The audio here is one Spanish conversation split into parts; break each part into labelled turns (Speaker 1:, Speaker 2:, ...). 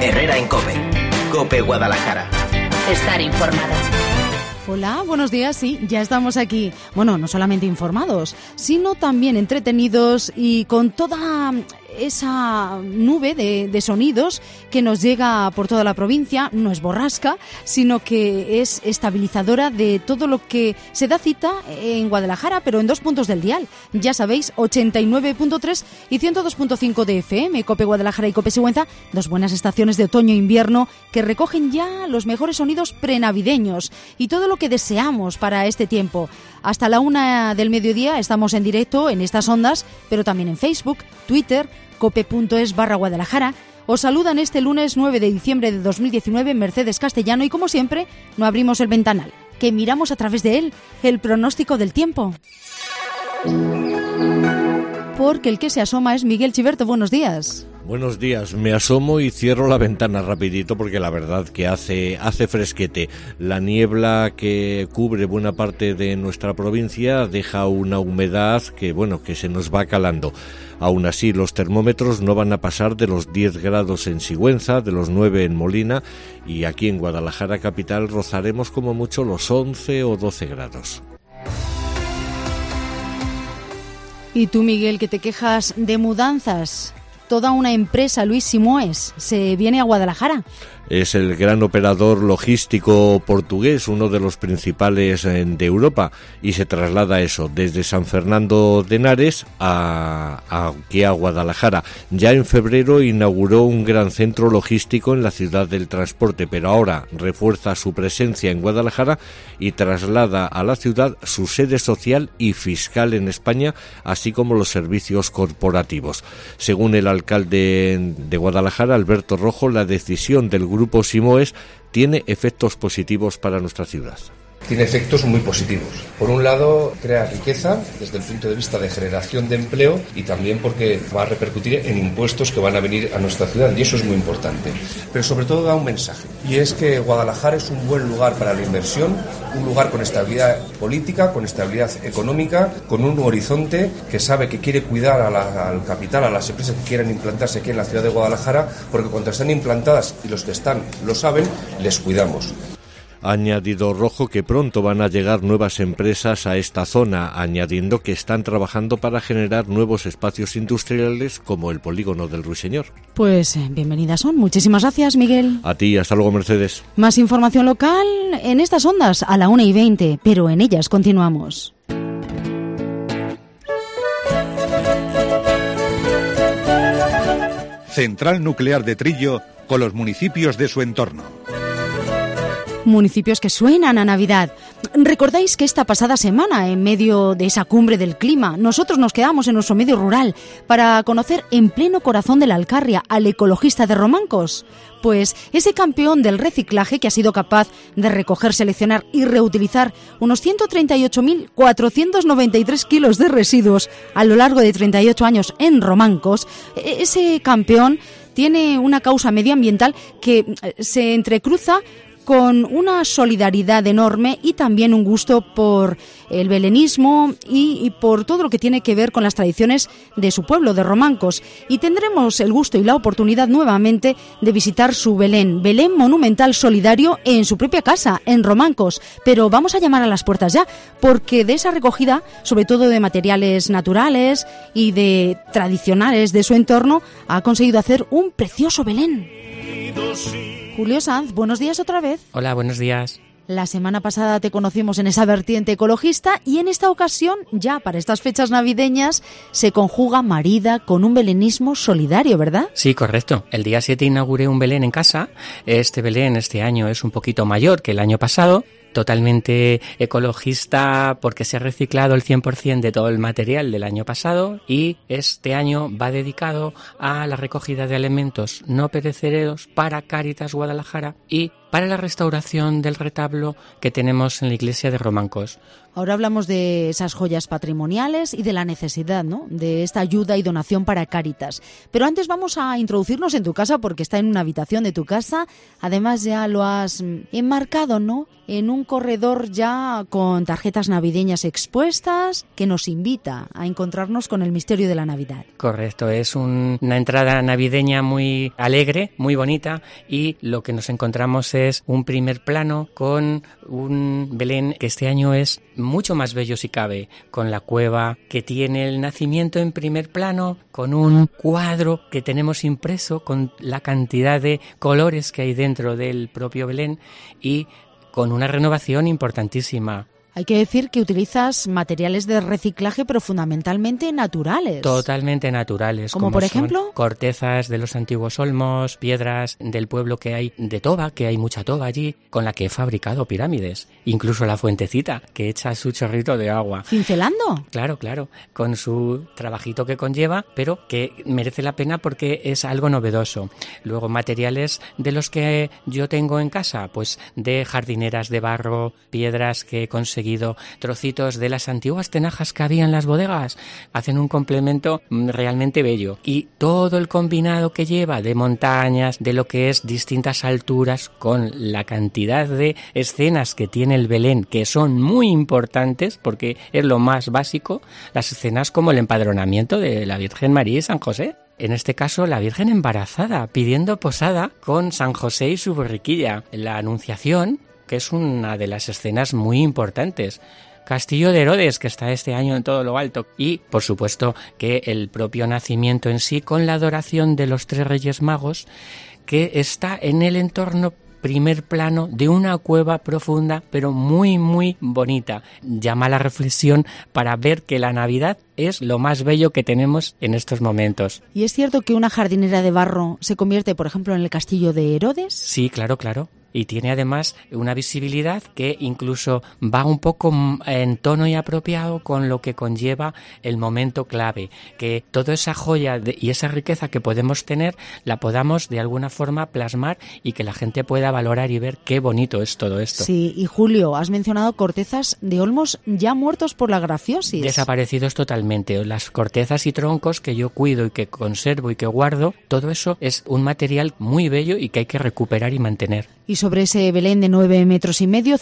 Speaker 1: Herrera en COPE. COPE Guadalajara.
Speaker 2: Estar informado.
Speaker 3: Hola, buenos días, sí, ya estamos aquí. Bueno, no solamente informados, sino también entretenidos y con toda esa nube de sonidos que nos llega por toda la provincia. No es borrasca, sino que es estabilizadora de todo lo que se da cita en Guadalajara, pero en 2 puntos del dial. Ya sabéis, 89.3 y 102.5 de FM, COPE Guadalajara y COPE Sigüenza, 2 buenas estaciones de otoño e invierno que recogen ya los mejores sonidos prenavideños y todo lo que deseamos para este tiempo. Hasta la 1 del mediodía estamos en directo en estas ondas, pero también en Facebook, Twitter, cope.es/Guadalajara. Os saludan este lunes 9 de diciembre de 2019 Mercedes Castellano y, como siempre, no abrimos el ventanal, que miramos a través de él el pronóstico del tiempo. Porque el que se asoma es Miguel Chiverto. Buenos días.
Speaker 4: Buenos días, me asomo y cierro la ventana rapidito porque la verdad que hace fresquete. La niebla que cubre buena parte de nuestra provincia deja una humedad que se nos va calando. Aún así, los termómetros no van a pasar de los 10 grados en Sigüenza, de los 9 en Molina, y aquí en Guadalajara capital rozaremos como mucho los 11 o 12 grados.
Speaker 3: Y tú, Miguel, que te quejas de mudanzas. Toda una empresa, Luis Simoes, se viene a Guadalajara.
Speaker 4: Es el gran operador logístico portugués, uno de los principales de Europa, y se traslada desde San Fernando de Henares aquí a Guadalajara. Ya en febrero inauguró un gran centro logístico en la ciudad del transporte, pero ahora refuerza su presencia en Guadalajara y traslada a la ciudad su sede social y fiscal en España, así como los servicios corporativos. Según el alcalde de Guadalajara, Alberto Rojo, la decisión del Grupo Simoes tiene efectos positivos para nuestra ciudad.
Speaker 5: Tiene efectos muy positivos. Por un lado, crea riqueza desde el punto de vista de generación de empleo y también porque va a repercutir en impuestos que van a venir a nuestra ciudad, y eso es muy importante. Pero sobre todo da un mensaje, y es que Guadalajara es un buen lugar para la inversión, un lugar con estabilidad política, con estabilidad económica, con un horizonte que sabe que quiere cuidar al capital, a las empresas que quieran implantarse aquí en la ciudad de Guadalajara, porque cuando están implantadas y los que están lo saben, les cuidamos.
Speaker 4: Ha añadido Rojo que pronto van a llegar nuevas empresas a esta zona, añadiendo que están trabajando para generar nuevos espacios industriales como el polígono del Ruiseñor.
Speaker 3: Pues bienvenidas son. Muchísimas gracias, Miguel.
Speaker 4: A ti, hasta luego, Mercedes.
Speaker 3: Más información local en estas ondas a la 1:20, pero en ellas continuamos.
Speaker 6: Central Nuclear de Trillo con los municipios de su entorno.
Speaker 3: Municipios que suenan a Navidad. ¿Recordáis que esta pasada semana, en medio de esa cumbre del clima, nosotros nos quedamos en nuestro medio rural para conocer en pleno corazón de la Alcarria al ecologista de Romancos? Pues ese campeón del reciclaje que ha sido capaz de recoger, seleccionar y reutilizar unos 138.493 kilos de residuos a lo largo de 38 años en Romancos, ese campeón tiene una causa medioambiental que se entrecruza con una solidaridad enorme y también un gusto por el belenismo y por todo lo que tiene que ver con las tradiciones de su pueblo, de Romancos. Y tendremos el gusto y la oportunidad nuevamente de visitar su Belén monumental solidario en su propia casa, en Romancos. Pero vamos a llamar a las puertas ya, porque de esa recogida, sobre todo de materiales naturales y de tradicionales de su entorno, ha conseguido hacer un precioso Belén. Julio Sanz, buenos días otra vez.
Speaker 7: Hola, buenos días.
Speaker 3: La semana pasada te conocimos en esa vertiente ecologista y en esta ocasión, ya para estas fechas navideñas, se conjuga marida con un belenismo solidario, ¿verdad?
Speaker 7: Sí, correcto. El día 7 inauguré un Belén en casa. Este Belén este año es un poquito mayor que el año pasado. Totalmente ecologista porque se ha reciclado el 100% de todo el material del año pasado, y este año va dedicado a la recogida de alimentos no perecederos para Cáritas Guadalajara y para la restauración del retablo que tenemos en la iglesia de Romancos.
Speaker 3: Ahora hablamos de esas joyas patrimoniales y de la necesidad, ¿no?, de esta ayuda y donación para Cáritas. Pero antes vamos a introducirnos en tu casa porque está en una habitación de tu casa. Además ya lo has enmarcado, ¿no?, en un corredor ya con tarjetas navideñas expuestas que nos invita a encontrarnos con el misterio de la Navidad.
Speaker 7: Correcto, es una entrada navideña muy alegre, muy bonita, y lo que nos encontramos es un primer plano con un Belén que este año es mucho más bello si cabe, con la cueva que tiene el nacimiento en primer plano, con un cuadro que tenemos impreso con la cantidad de colores que hay dentro del propio Belén y con una renovación importantísima.
Speaker 3: Hay que decir que utilizas materiales de reciclaje, pero fundamentalmente naturales.
Speaker 7: Totalmente naturales.
Speaker 3: ¿Como por ejemplo?
Speaker 7: Cortezas de los antiguos olmos, piedras del pueblo que hay de toba, que hay mucha toba allí, con la que he fabricado pirámides. Incluso la fuentecita, que echa su chorrito de agua.
Speaker 3: ¿Cincelando?
Speaker 7: Claro, con su trabajito que conlleva, pero que merece la pena porque es algo novedoso. Luego, materiales de los que yo tengo en casa, pues de jardineras de barro, piedras que he conseguido, trocitos de las antiguas tenajas que había en las bodegas, hacen un complemento realmente bello. Y todo el combinado que lleva de montañas, de lo que es distintas alturas, con la cantidad de escenas que tiene el Belén, que son muy importantes porque es lo más básico, las escenas como el empadronamiento de la Virgen María y San José. En este caso, la Virgen embarazada, pidiendo posada con San José y su borriquilla. La Anunciación, que es una de las escenas muy importantes. Castillo de Herodes, que está este año en todo lo alto. Y, por supuesto, que el propio nacimiento en sí, con la adoración de los 3 Reyes Magos, que está en el entorno primer plano de una cueva profunda, pero muy, muy bonita. Llama a la reflexión para ver que la Navidad es lo más bello que tenemos en estos momentos.
Speaker 3: ¿Y es cierto que una jardinera de barro se convierte, por ejemplo, en el Castillo de Herodes?
Speaker 7: Sí, claro. Y tiene además una visibilidad que incluso va un poco en tono y apropiado con lo que conlleva el momento clave, que toda esa joya y esa riqueza que podemos tener la podamos de alguna forma plasmar y que la gente pueda valorar y ver qué bonito es todo esto.
Speaker 3: Sí, y Julio, has mencionado cortezas de olmos ya muertos por la grafiosis.
Speaker 7: Desaparecidos totalmente. Las cortezas y troncos que yo cuido y que conservo y que guardo, todo eso es un material muy bello y que hay que recuperar y mantener.
Speaker 3: Y sobre ese Belén de 9,5 metros,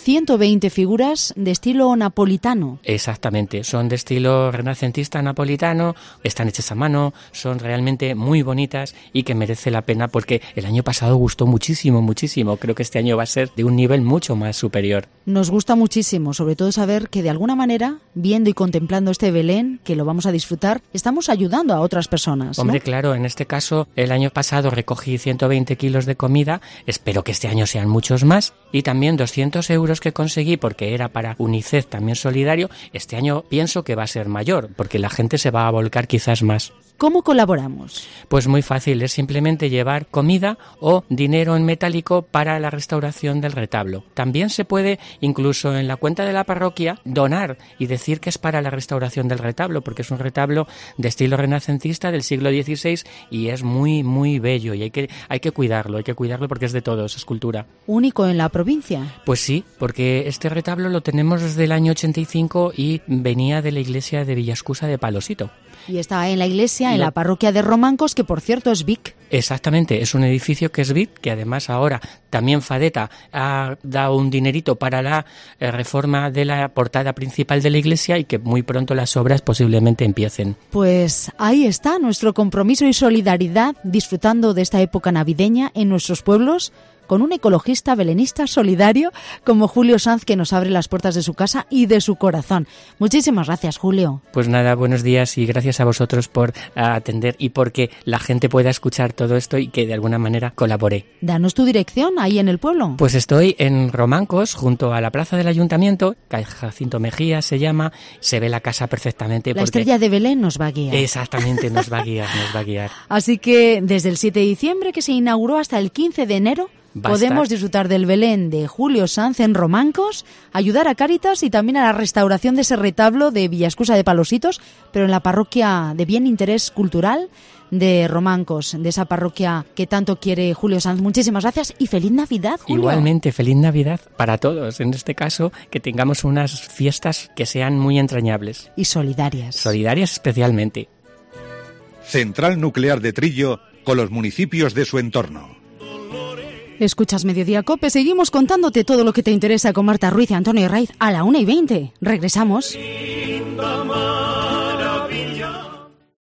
Speaker 3: 120 figuras de estilo napolitano.
Speaker 7: Exactamente, son de estilo renacentista napolitano, están hechas a mano, son realmente muy bonitas y que merece la pena porque el año pasado gustó muchísimo. Creo que este año va a ser de un nivel mucho más superior.
Speaker 3: Nos gusta muchísimo, sobre todo saber que de alguna manera, viendo y contemplando este Belén, que lo vamos a disfrutar, estamos ayudando a otras personas, ¿no?
Speaker 7: Hombre, claro, en este caso, el año pasado recogí 120 kilos de comida, espero que este año sean muchos más, y también 200 euros que conseguí porque era para UNICEF también solidario. Este año pienso que va a ser mayor, porque la gente se va a volcar quizás más.
Speaker 3: ¿Cómo colaboramos?
Speaker 7: Pues muy fácil, es simplemente llevar comida o dinero en metálico para la restauración del retablo. También se puede, incluso en la cuenta de la parroquia, donar y decir que es para la restauración del retablo, porque es un retablo de estilo renacentista del siglo XVI y es muy, muy bello y hay que cuidarlo porque es de todos, es cultura.
Speaker 3: ¿Único en la provincia?
Speaker 7: Pues sí, porque este retablo lo tenemos desde el año 85 y venía de la iglesia de Villascusa de Palosito.
Speaker 3: Y está en la iglesia, en la parroquia de Romancos, que por cierto es Vic.
Speaker 7: Exactamente, es un edificio que es Vic, que además ahora también Fadeta ha dado un dinerito para la reforma de la portada principal de la iglesia y que muy pronto las obras posiblemente empiecen.
Speaker 3: Pues ahí está nuestro compromiso y solidaridad disfrutando de esta época navideña en nuestros pueblos, con un ecologista belenista solidario como Julio Sanz, que nos abre las puertas de su casa y de su corazón. Muchísimas gracias, Julio.
Speaker 7: Pues nada, buenos días y gracias a vosotros por atender y porque la gente pueda escuchar todo esto y que de alguna manera colabore.
Speaker 3: Danos tu dirección ahí en el pueblo.
Speaker 7: Pues estoy en Romancos, junto a la plaza del ayuntamiento, calle Jacinto Mejía se llama, se ve la casa perfectamente.
Speaker 3: La estrella de Belén nos va a guiar.
Speaker 7: Exactamente, nos va a guiar.
Speaker 3: Así que desde el 7 de diciembre, que se inauguró, hasta el 15 de enero, podemos disfrutar del Belén de Julio Sanz en Romancos, ayudar a Cáritas y también a la restauración de ese retablo de Villascusa de Palositos, pero en la parroquia de bien interés cultural de Romancos, de esa parroquia que tanto quiere Julio Sanz. Muchísimas gracias y feliz Navidad, Julio.
Speaker 7: Igualmente, feliz Navidad para todos. En este caso, que tengamos unas fiestas que sean muy entrañables.
Speaker 3: Y solidarias.
Speaker 7: Solidarias especialmente.
Speaker 6: Central Nuclear de Trillo con los municipios de su entorno.
Speaker 3: Escuchas Mediodía Cope, seguimos contándote todo lo que te interesa con Marta Ruiz y Antonio Raiz a la 1:20. Regresamos.